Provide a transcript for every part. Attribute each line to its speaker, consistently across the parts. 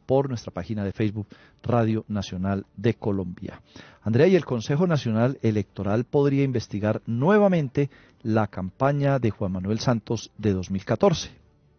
Speaker 1: por nuestra página de Facebook Radio Nacional de Colombia. Andrea, y el Consejo Nacional Electoral podría investigar nuevamente la campaña de Juan Manuel Santos de 2014.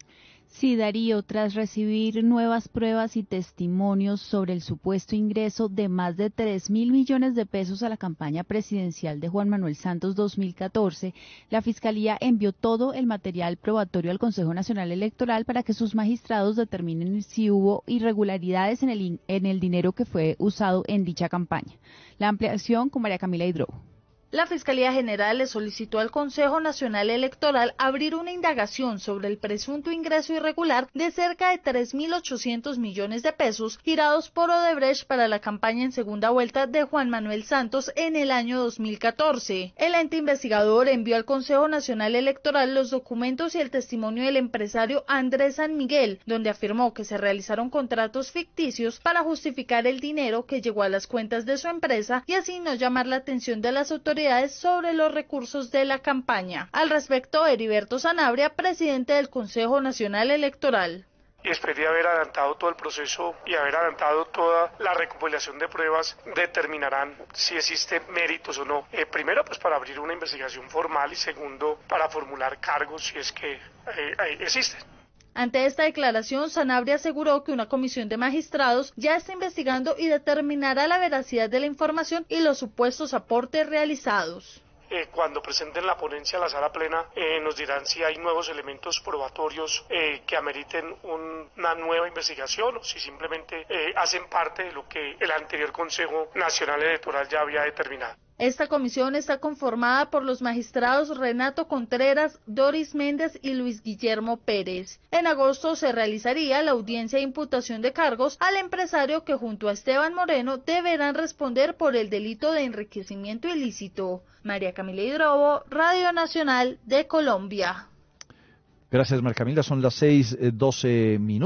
Speaker 2: Sí, Darío, tras recibir nuevas pruebas y testimonios sobre el supuesto ingreso de más de 3.000 millones de pesos a la campaña presidencial de Juan Manuel Santos 2014, la Fiscalía envió todo el material probatorio al Consejo Nacional Electoral para que sus magistrados determinen si hubo irregularidades en el dinero que fue usado en dicha campaña. La ampliación con María Camila Hidrobo.
Speaker 3: La Fiscalía General le solicitó al Consejo Nacional Electoral abrir una indagación sobre el presunto ingreso irregular de cerca de 3.800 millones de pesos girados por Odebrecht para la campaña en segunda vuelta de Juan Manuel Santos en el año 2014. El ente investigador envió al Consejo Nacional Electoral los documentos y el testimonio del empresario Andrés San Miguel, donde afirmó que se realizaron contratos ficticios para justificar el dinero que llegó a las cuentas de su empresa y así no llamar la atención de las autoridades sobre los recursos de la campaña. Al respecto, Heriberto Sanabria, presidente del Consejo Nacional Electoral.
Speaker 4: Y después de haber adelantado todo el proceso y haber adelantado toda la recopilación de pruebas, determinarán si existen méritos o no. Primero, pues para abrir una investigación formal y segundo, para formular cargos si es que existen.
Speaker 3: Ante esta declaración, Sanabria aseguró que una comisión de magistrados ya está investigando y determinará la veracidad de la información y los supuestos aportes realizados.
Speaker 4: Cuando presenten la ponencia a la sala plena, nos dirán si hay nuevos elementos probatorios que ameriten una nueva investigación o si simplemente hacen parte de lo que el anterior Consejo Nacional Electoral ya había determinado.
Speaker 3: Esta comisión está conformada por los magistrados Renato Contreras, Doris Méndez y Luis Guillermo Pérez. En agosto se realizaría la audiencia de imputación de cargos al empresario que junto a Esteban Moreno deberán responder por el delito de enriquecimiento ilícito. María Camila Hidrobo, Radio Nacional de Colombia.
Speaker 1: Gracias, María Camila. Son las 6:12 minutos.